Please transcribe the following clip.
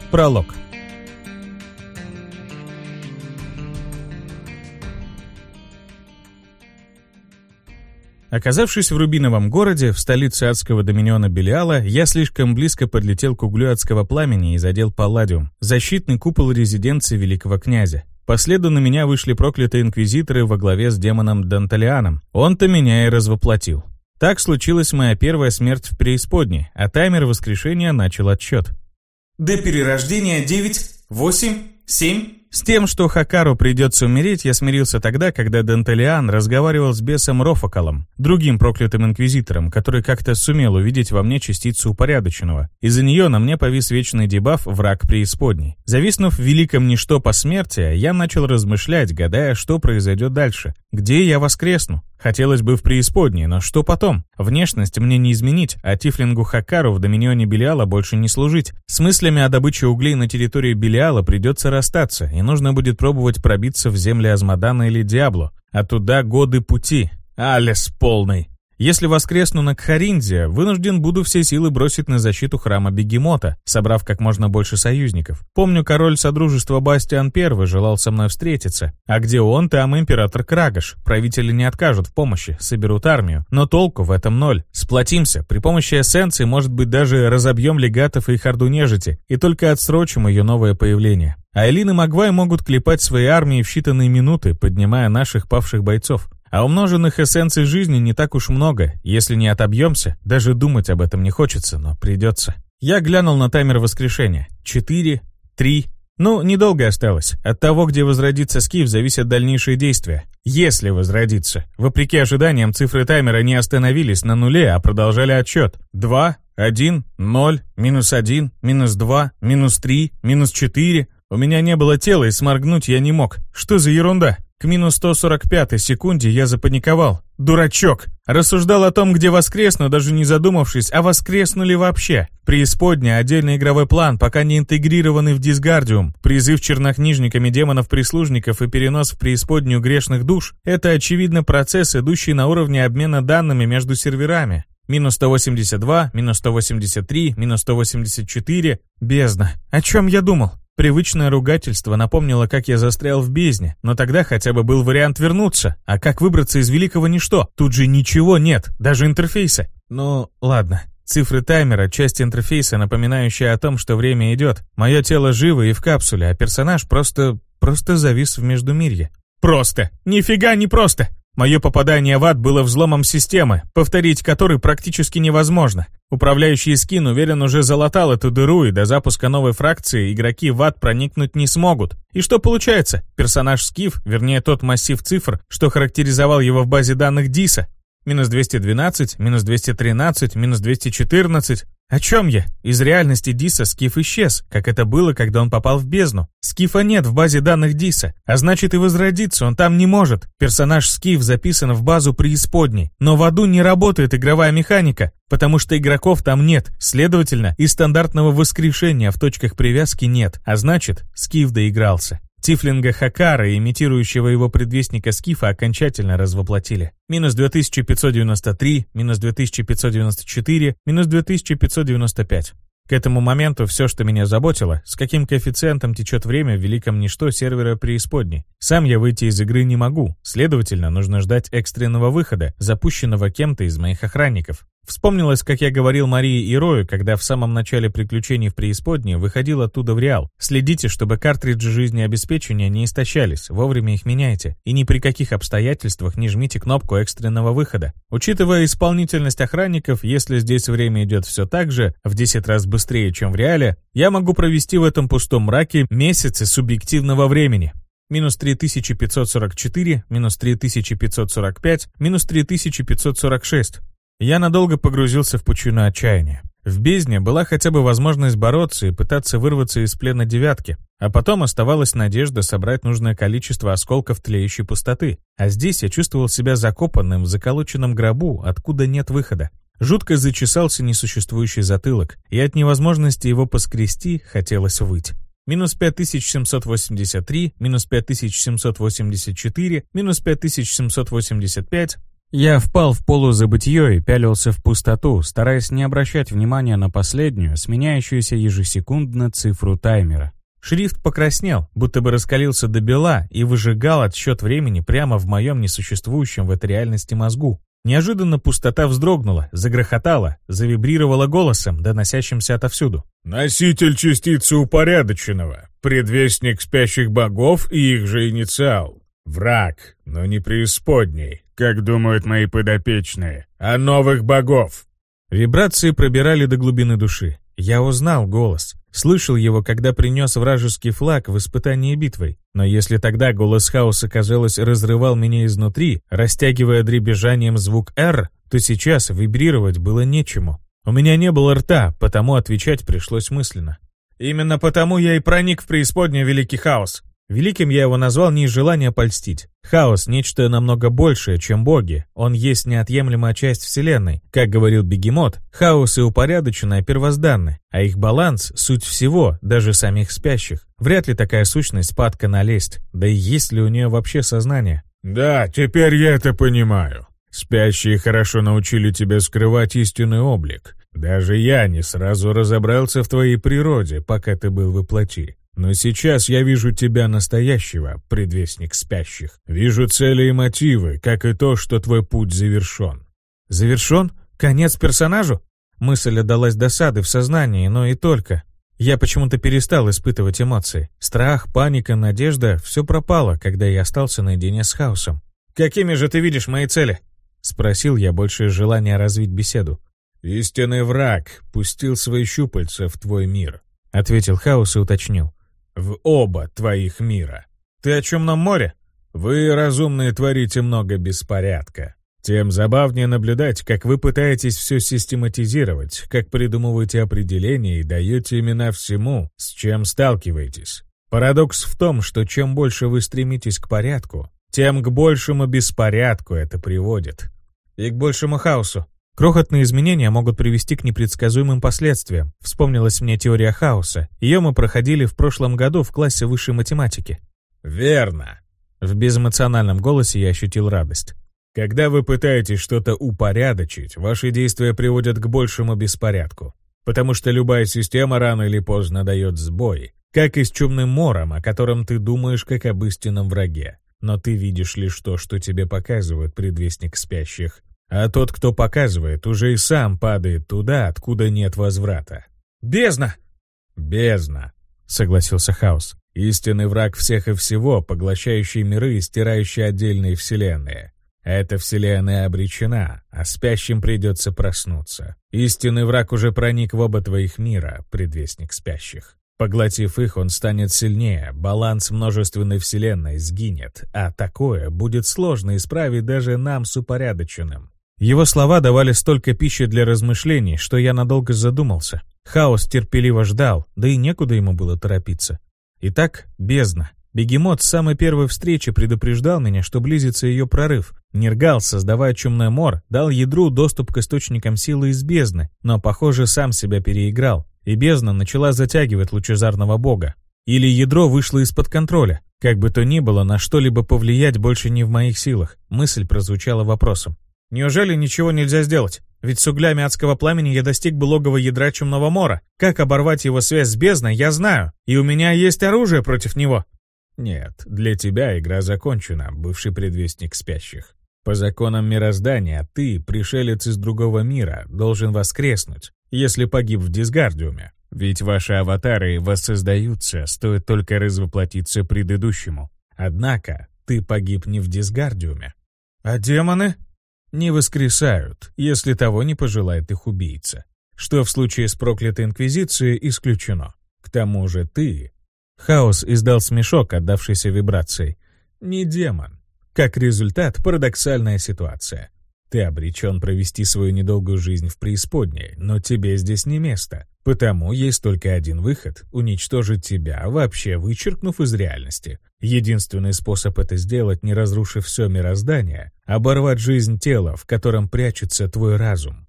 Пролог. Оказавшись в Рубиновом городе, в столице адского доминиона Белиала, я слишком близко подлетел к углю адского пламени и задел Палладиум, защитный купол резиденции великого князя. По следу на меня вышли проклятые инквизиторы во главе с демоном Данталианом. Он-то меня и развоплотил. Так случилась моя первая смерть в преисподней, а таймер воскрешения начал отсчет. До перерождения 9, 8, 7... С тем, что Хакару придется умереть, я смирился тогда, когда Данталиан разговаривал с бесом Рофакалом, другим проклятым инквизитором, который как-то сумел увидеть во мне частицу упорядоченного. Из-за нее на мне повис вечный дебаф «Враг преисподней». Зависнув в великом ничто посмертия, я начал размышлять, гадая, что произойдет дальше. Где я воскресну? Хотелось бы в преисподней, но что потом? Внешность мне не изменить, а тифлингу Хакару в доминионе Белиала больше не служить. С мыслями о добыче углей на территории Белиала придется расстаться, и нужно будет пробовать пробиться в земли Азмодана или Диабло. А туда годы пути. Алес полный. Если воскресну на Кхаринзе, вынужден буду все силы бросить на защиту храма Бегемота, собрав как можно больше союзников. Помню, король Содружества Бастиан I желал со мной встретиться. А где он, там император Крагаш. Правители не откажут в помощи, соберут армию. Но толку в этом ноль. Сплотимся, при помощи эссенции, может быть, даже разобьем легатов и их орду нежити, и только отсрочим ее новое появление. Айлин и Магвай могут клепать свои армии в считанные минуты, поднимая наших павших бойцов. А умноженных эссенций жизни не так уж много. Если не отобьемся, даже думать об этом не хочется, но придется. Я глянул на таймер воскрешения. 4, 3... Ну, недолго осталось. От того, где возродится Скиф, зависят дальнейшие действия. Если возродится. Вопреки ожиданиям, цифры таймера не остановились на нуле, а продолжали отсчет. 2, 1, 0, минус 1, минус 2, минус 3, минус 4... У меня не было тела, и сморгнуть я не мог. Что за ерунда? К минус 145 секунде я запаниковал. Дурачок! Рассуждал о том, где воскресну, даже не задумавшись, а воскресну ли вообще. Преисподняя, отдельный игровой план, пока не интегрированный в Дисгардиум, призыв чернокнижниками демонов-прислужников и перенос в преисподнюю грешных душ — это, очевидно, процесс, идущий на уровне обмена данными между серверами. Минус 182, минус 183, минус 184. Бездна. О чем я думал? Привычное ругательство напомнило, как я застрял в бездне, но тогда хотя бы был вариант вернуться. А как выбраться из великого ничто? Тут же ничего нет, даже интерфейса. Ну, ладно. Цифры таймера — часть интерфейса, напоминающая о том, что время идет. Мое тело живо и в капсуле, а персонаж просто завис в междумирье. Просто! Нифига не просто! Мое попадание в ад было взломом системы, повторить который практически невозможно. Управляющий скин, уверен, уже залатал эту дыру, и до запуска новой фракции игроки в ад проникнуть не смогут. И что получается? Персонаж Скиф, вернее тот массив цифр, что характеризовал его в базе данных Диса. Минус 212, минус 213, минус 214. О чем я? Из реальности Диса Скиф исчез, как это было, когда он попал в бездну. Скифа нет в базе данных Диса, а значит и возродиться он там не может. Персонаж Скиф записан в базу преисподней, но в аду не работает игровая механика, потому что игроков там нет, следовательно, и стандартного воскрешения в точках привязки нет, а значит, Скиф доигрался. Тифлинга Хакара, имитирующего его предвестника Скифа, окончательно развоплотили. Минус 2593, минус 2594, минус 2595. К этому моменту все, что меня заботило, с каким коэффициентом течет время в великом ничто сервера преисподней. Сам я выйти из игры не могу, следовательно, нужно ждать экстренного выхода, запущенного кем-то из моих охранников. Вспомнилось, как я говорил Марии и Рою, когда в самом начале приключений в преисподней выходил оттуда в реал. Следите, чтобы картриджи жизнеобеспечения не истощались, вовремя их меняйте. И ни при каких обстоятельствах не жмите кнопку экстренного выхода. Учитывая исполнительность охранников, если здесь время идет все так же, в 10 раз быстрее, чем в реале, я могу провести в этом пустом мраке месяцы субъективного времени. Минус 3544, минус 3545, минус 3546. Я надолго погрузился в пучину отчаяния. В бездне была хотя бы возможность бороться и пытаться вырваться из плена девятки, а потом оставалась надежда собрать нужное количество осколков тлеющей пустоты. А здесь я чувствовал себя закопанным в заколоченном гробу, откуда нет выхода. Жутко зачесался несуществующий затылок, и от невозможности его поскрести хотелось выть. Минус 5783, минус 5784, минус 5785... Я впал в полузабытье и пялился в пустоту, стараясь не обращать внимания на последнюю, сменяющуюся ежесекундно цифру таймера. Шрифт покраснел, будто бы раскалился до бела и выжигал отсчет времени прямо в моем несуществующем в этой реальности мозгу. Неожиданно пустота вздрогнула, загрохотала, завибрировала голосом, доносящимся отовсюду. «Носитель частицы упорядоченного, предвестник спящих богов и их же инициал. Враг, но не преисподней, как думают мои подопечные, а новых богов». Вибрации пробирали до глубины души. Я узнал голос. Слышал его, когда принес вражеский флаг в испытании битвой. Но если тогда голос хаоса, казалось, разрывал меня изнутри, растягивая дребезжанием звук «Р», то сейчас вибрировать было нечему. У меня не было рта, потому отвечать пришлось мысленно. «Именно потому я и проник в преисподнюю, великий хаос». Великим я его назвал не из желания польстить. Хаос — нечто намного большее, чем боги. Он есть неотъемлемая часть Вселенной. Как говорил Бегемот, хаос и упорядоченное первозданны, а их баланс — суть всего, даже самих спящих. Вряд ли такая сущность падка на лесть. Да и есть ли у нее вообще сознание? «Да, теперь я это понимаю. Спящие хорошо научили тебя скрывать истинный облик. Даже я не сразу разобрался в твоей природе, пока ты был воплоти. Но сейчас я вижу тебя настоящего, предвестник спящих. Вижу цели и мотивы, как и то, что твой путь завершен». «Завершен? Конец персонажу?» Мысль отдалась досады в сознании, но и только. Я почему-то перестал испытывать эмоции. Страх, паника, надежда — все пропало, когда я остался наедине с хаосом. «Какими же ты видишь мои цели?» — спросил я, больше из желания развить беседу. «Истинный враг пустил свои щупальца в твой мир», — ответил хаос и уточнил. «В оба твоих мира. Ты о Темном море?» «Вы, разумные, творите много беспорядка. Тем забавнее наблюдать, как вы пытаетесь все систематизировать, как придумываете определения и даете имена всему, с чем сталкиваетесь. Парадокс в том, что чем больше вы стремитесь к порядку, тем к большему беспорядку это приводит. И к большему хаосу. Крохотные изменения могут привести к непредсказуемым последствиям. Вспомнилась мне теория хаоса. Ее мы проходили в прошлом году в классе высшей математики. «Верно». В безэмоциональном голосе я ощутил радость. «Когда вы пытаетесь что-то упорядочить, ваши действия приводят к большему беспорядку. Потому что любая система рано или поздно дает сбой. Как и с Темным морем, о котором ты думаешь как об истинном враге. Но ты видишь лишь то, что тебе показывает предвестник спящих. А тот, кто показывает, уже и сам падает туда, откуда нет возврата». «Бездна!» «Бездна», — согласился хаос. «Истинный враг всех и всего, поглощающий миры и стирающий отдельные вселенные. Эта вселенная обречена, а спящим придется проснуться. Истинный враг уже проник в оба твоих мира, предвестник спящих. Поглотив их, он станет сильнее, баланс множественной вселенной сгинет, а такое будет сложно исправить даже нам с упорядоченным». Его слова давали столько пищи для размышлений, что я надолго задумался. Хаос терпеливо ждал, да и некуда ему было торопиться. Итак, бездна. Бегемот с самой первой встречи предупреждал меня, что близится ее прорыв. Нергал, создавая Темный мор, дал ядру доступ к источникам силы из бездны, но, похоже, сам себя переиграл, и бездна начала затягивать лучезарного бога. Или ядро вышло из-под контроля. Как бы то ни было, на что-либо повлиять больше не в моих силах. Мысль прозвучала вопросом. Неужели ничего нельзя сделать? Ведь с углями адского пламени я достиг бы логова ядра Темного мора. Как оборвать его связь с бездной, я знаю. И у меня есть оружие против него. Нет, для тебя игра закончена, бывший предвестник спящих. По законам мироздания ты, пришелец из другого мира, должен воскреснуть, если погиб в Дисгардиуме. Ведь ваши аватары воссоздаются, стоит только развоплотиться предыдущему. Однако ты погиб не в Дисгардиуме. А демоны? Не воскресают, если того не пожелает их убийца. Что в случае с проклятой инквизицией исключено. К тому же ты... Хаос издал смешок, отдавшийся вибрацией. Не демон. Как результат, парадоксальная ситуация. Ты обречен провести свою недолгую жизнь в преисподней, но тебе здесь не место. Потому есть только один выход — уничтожить тебя, вообще вычеркнув из реальности. Единственный способ это сделать, не разрушив все мироздание — оборвать жизнь тела, в котором прячется твой разум.